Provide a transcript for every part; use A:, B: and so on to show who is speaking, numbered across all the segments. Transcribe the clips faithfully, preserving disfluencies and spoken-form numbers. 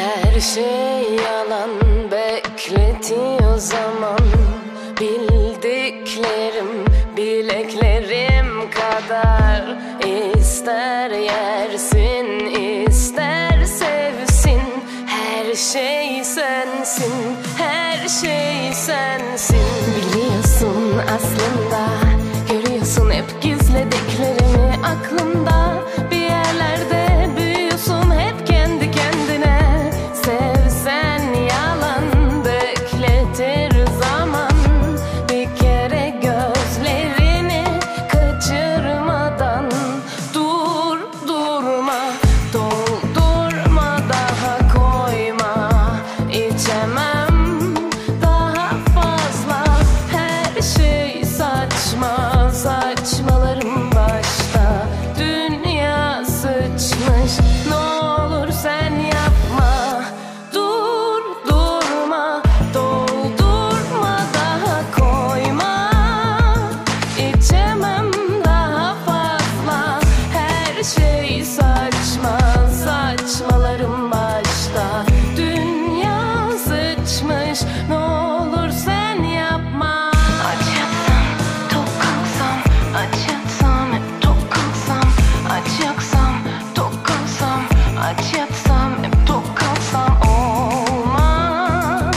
A: Her şey yalan bekletiyor zaman. Bildiklerim bileklerim kadar. İster yersin ister sevsin. Her şey sensin, her şey sensin. Biliyorsun aslında, görüyorsun hep gizlediklerimi aklımda. Bir yerlerde büyüyorsun hep kendi kendine. Sevsen yalan bekletir zaman. Bir kere gözlerini kaçırmadan. Dur durma, doldurma, daha koyma. İçemem daha fazla. Her şey saçma, saçmalarım başta. Dünya sıçmış, ne olur sen yapma. Dur durma, doldurma, daha koyma. İçemem daha fazla. Her şey saçma, saçmalarım başta. Dünya sıçmış, ne olur sen yapma. Aç yatsam, tok kalksam, aç yatsam, hep tok kalksam. Aç yaksam, tok kalksam, aç yatsam, hep tok kalksam. Olmaz,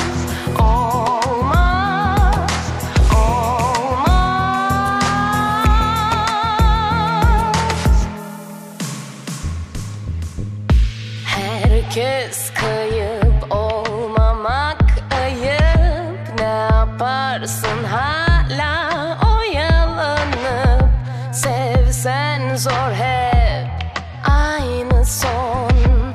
A: olmaz, olmaz. Herkes kayıp, olmamak ayıp. Ne yaparsın hala oyalanıp? Sevsen zor hep aynı son.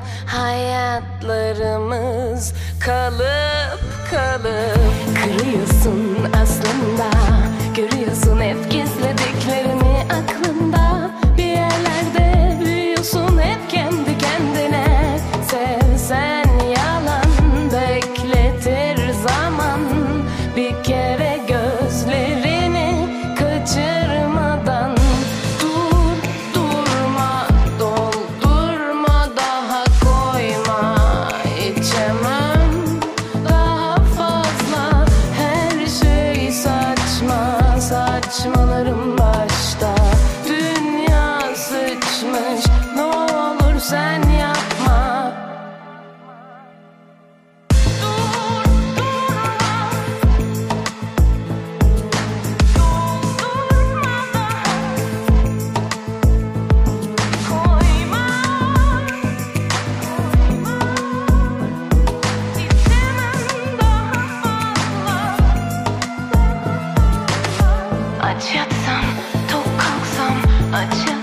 A: Hayatlarımız kalıp kalıp. Kırıyorsun aslında, görüyorsun hep gizlediklerimi aklında. Bir yerlerde büyüyorsun hep kendi kendine. Sevsen yalan bekletir zaman. Bir kere gözlerini kaçırmadan. Dur durma, doldurma, daha koyma. İçemem daha fazla. Her şey saçma, saçmalarım başta. Dünya sıçmış, ne olur sen yapma. Dur durma, doldurma, daha koyma. İçemem daha fazla. Aç yatsam, tok kalksam, aç